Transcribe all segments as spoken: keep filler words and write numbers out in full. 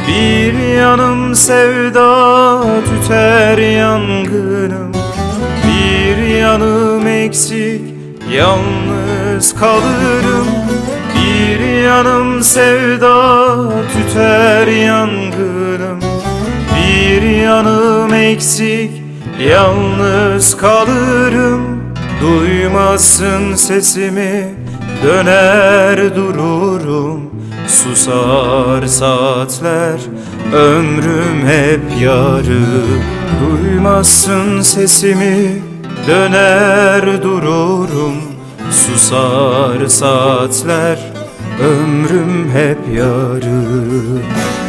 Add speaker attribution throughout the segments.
Speaker 1: Bir yanım sevda tüter yangınım, bir yanım eksik yalnız kalırım. Bir yanım sevda tüter yangınım, bir yanım eksik yalnız kalırım. Duymazsın sesimi, döner dururum. Susar saatler, ömrüm hep yarım. Duymazsın sesimi, döner dururum. Susar saatler, ömrüm hep yarım.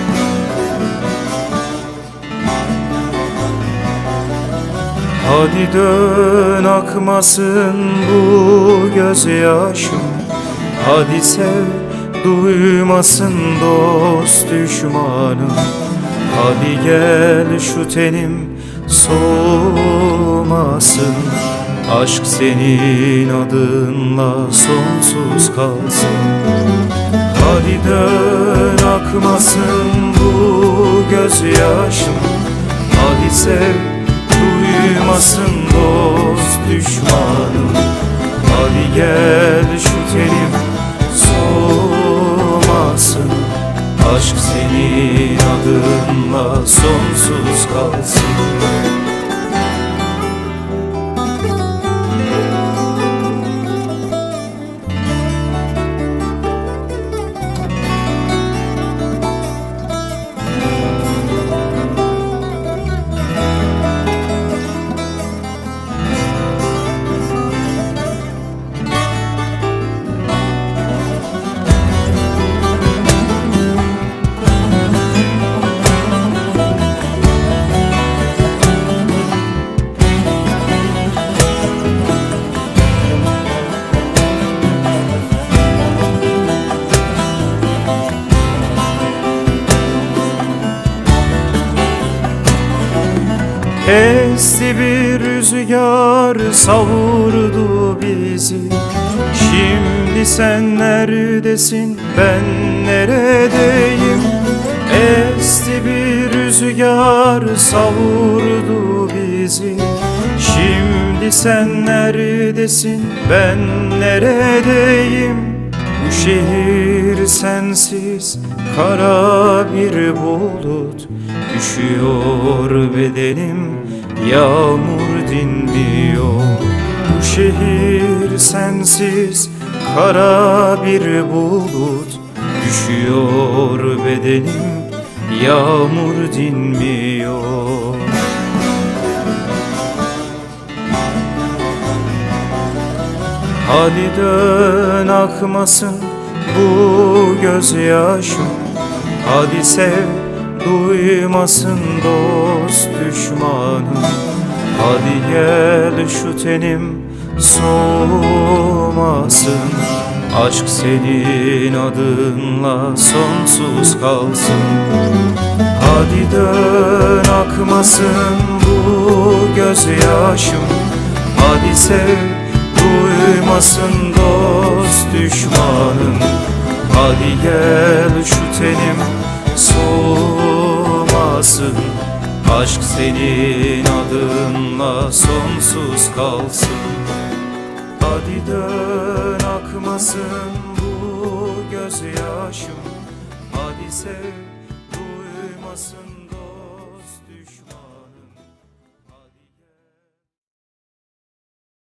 Speaker 1: Hadi dön, akmasın bu gözyaşım. Hadi sev, duymasın dost düşmanım. Hadi gel, şu tenim soğumasın. Aşk senin adınla sonsuz kalsın. Hadi dön, akmasın bu gözyaşım. Hadi sev, duymasın dost düşmanım. Hadi gel, şu tenim soğumasın. Aşk senin adınla sonsuz kalsın. Esti bir rüzgar, savurdu bizi. Şimdi sen neredesin, ben neredeyim? Esti bir rüzgar, savurdu bizi. Şimdi sen neredesin, ben neredeyim? Bu şehir sensiz kara bir bulut. Üşüyor bedenim, yağmur dinmiyor. Bu şehir sensiz kara bir bulut. Üşüyor bedenim, yağmur dinmiyor. Hadi dön, akmasın bu gözyaşım. Hadi sev, duymasın dost düşmanım. Hadi gel, şu tenim soğumasın. Aşk senin adınla sonsuz kalsın. Hadi dön, akmasın bu gözyaşım. Hadi sev, duymasın dost düşmanım. Hadi gel, şu tenim soğumasın. Aşk senin adınla sonsuz kalsın. Hadi dön, akmasın bu gözyaşım. Hadi sev, duymasın